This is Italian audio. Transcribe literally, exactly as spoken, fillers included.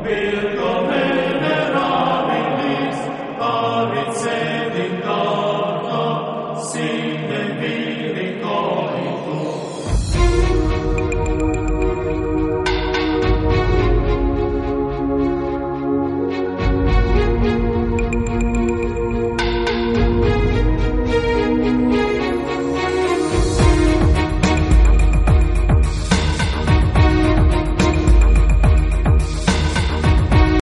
Virgo venerabilis, parit sed in dono, sine viri